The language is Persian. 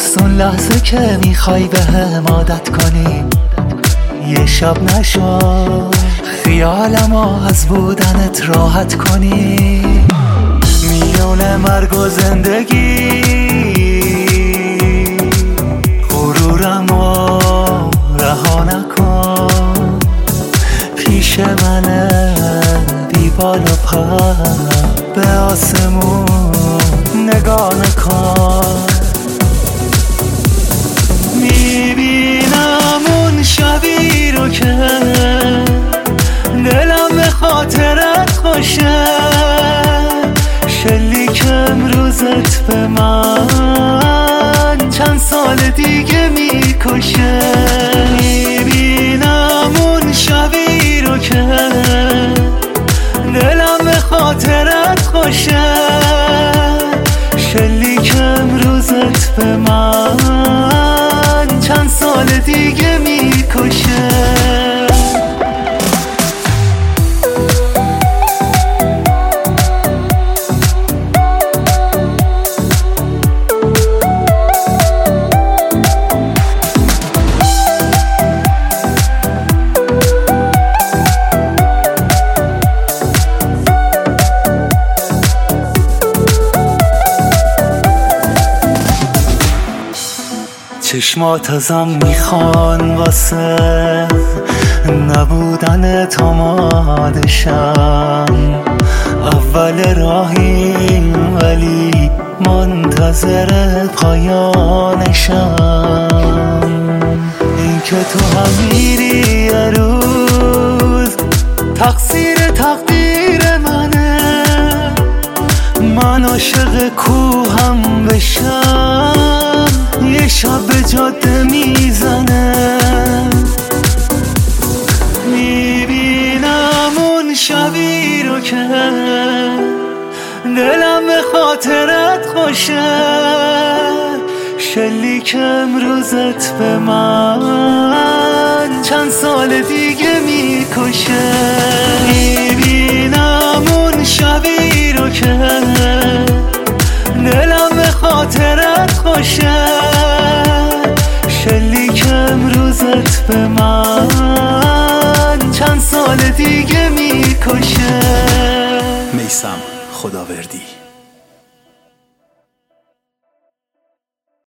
هست اون لحظه که میخوای به هم عادت کنی، یه شب نشو خیالمو از بودنت راحت کنی. میونه مرگ و زندگی غرورمو رها نکن، پیش منه بی بال و پر، به آسمون نگاه نکن. میبینم اون شبی رو که دلم به خاطرت خوشه، شلیک امروزت به من چند سال دیگه میکشه. میبینم اون شبی رو که دلم به خاطرت خوشه، شلیک امروزت به من چند سال دیگه میکشه. چشمات ازم میخوان واسه نبودن آماده‌شم، اول راهیم ولی منتظر پایانشم. این که تو هم میری یه روز تقدیر منه، من عاشق کوهم بشم، یه شب به جاده میزنه. میبینم اون شبی رو که دلم به خاطرت خوشه، شلیک امروزت به من چند سال دیگه میکشه. میبینم اون شبی رو که دلم به خاطرت خوشه، شلیک امروزت به من چند سال دیگه میکشه. میثم خداوردی.